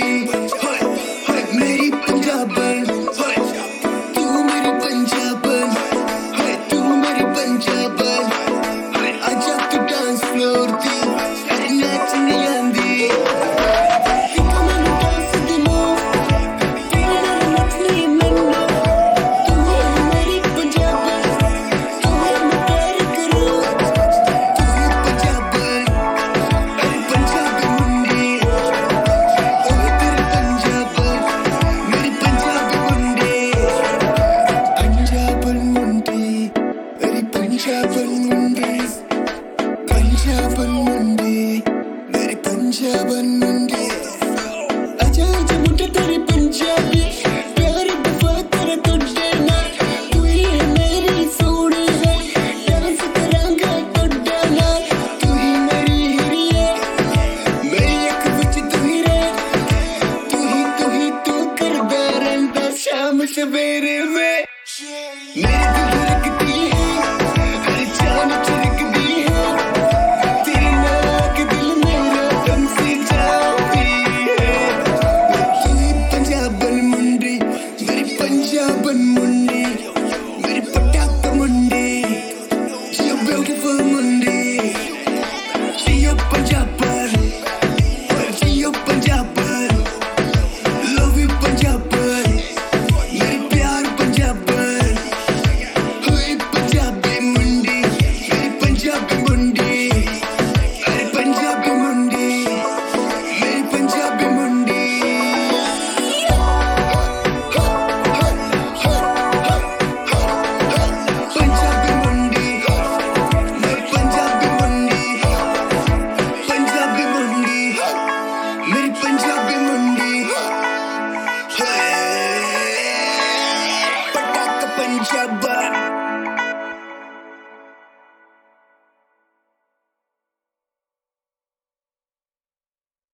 हाय हाय मेरी पंजाबन, हाय तू मेरी पंजाबन, हाय तू मेरी पंजाबन, हाय आजा तू डांस फ्लोर दी सारी नाचने आंदी। पंजाबन मुंडे मेरी पंजाबन मुंडे, आजा आजा मुंडे तेरी पंजाबी।